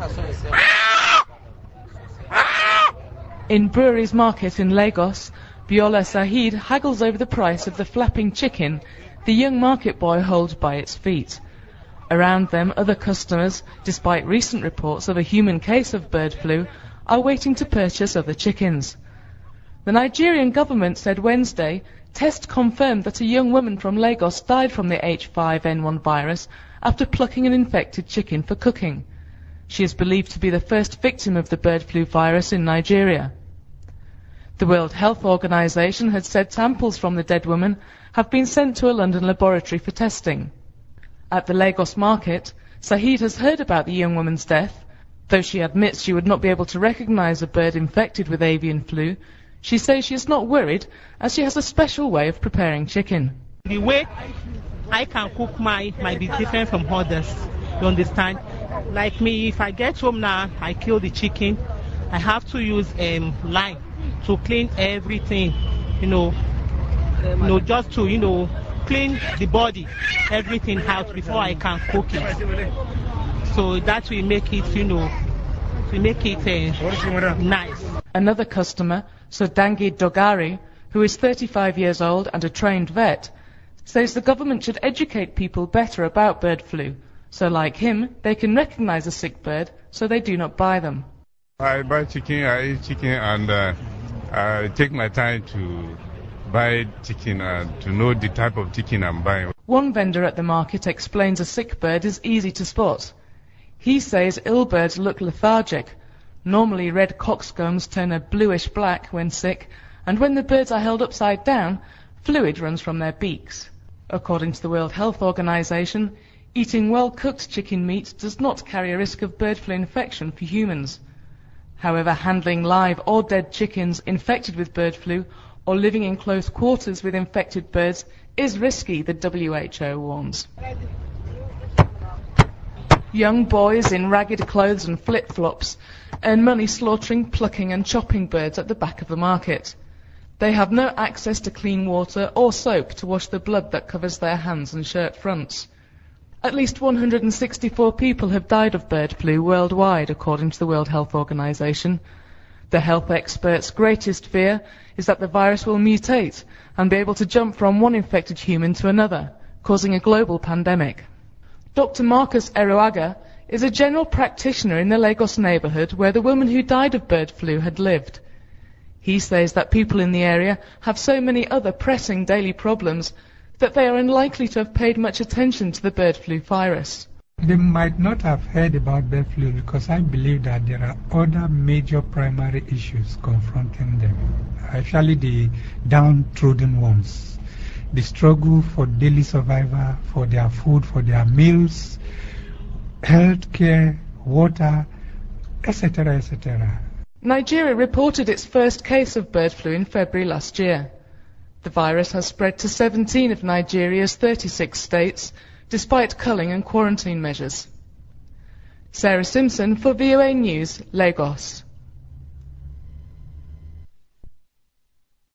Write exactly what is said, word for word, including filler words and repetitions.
In Breweries Market in Lagos, Biola Sahid haggles over the price of the flapping chicken the young market boy holds by its feet. Around them, other customers, despite recent reports of a human case of bird flu, are waiting to purchase other chickens. The Nigerian government said Wednesday tests confirmed that a young woman from Lagos died from the H five N one virus after plucking an infected chicken for cooking. She is believed to be the first victim of the bird flu virus in Nigeria. The World Health Organization had said samples from the dead woman have been sent to a London laboratory for testing. At the Lagos market, Sahid has heard about the young woman's death. Though she admits she would not be able to recognize a bird infected with avian flu, she says she is not worried as she has a special way of preparing chicken. The way I can cook mine might be different from others, you understand? Like me, if I get home now, I kill the chicken, I have to use um, lime to clean everything, you know, you know, just to, you know, clean the body, everything out before I can cook it. So that will make it, you know, will make it uh, nice. Another customer, Sodangi Dogari, who is thirty-five years old and a trained vet, says the government should educate people better about bird flu, so like him, they can recognize a sick bird so they do not buy them. I buy chicken, I eat chicken, and uh, I take my time to buy chicken and to know the type of chicken I'm buying. One vendor at the market explains a sick bird is easy to spot. He says ill birds look lethargic. Normally red coxcombs turn a bluish black when sick, and when the birds are held upside down, fluid runs from their beaks. According to the World Health Organization, eating well-cooked chicken meat does not carry a risk of bird flu infection for humans. However, handling live or dead chickens infected with bird flu or living in close quarters with infected birds is risky, the W H O warns. Young boys in ragged clothes and flip-flops earn money slaughtering, plucking and chopping birds at the back of the market. They have no access to clean water or soap to wash the blood that covers their hands and shirt fronts. At least one hundred sixty-four people have died of bird flu worldwide, according to the World Health Organization. The health experts' greatest fear is that the virus will mutate and be able to jump from one infected human to another, causing a global pandemic. Doctor Marcus Eruaga is a general practitioner in the Lagos neighborhood where the woman who died of bird flu had lived. He says that people in the area have so many other pressing daily problems that they are unlikely to have paid much attention to the bird flu virus. They might not have heard about bird flu because I believe that there are other major primary issues confronting them, actually the downtrodden ones. The struggle for daily survival, for their food, for their meals, health care, water, et cetera, et cetera. Nigeria reported its first case of bird flu in February last year. The virus has spread to seventeen of Nigeria's thirty-six states, despite culling and quarantine measures. Sarah Simpson for V O A News, Lagos.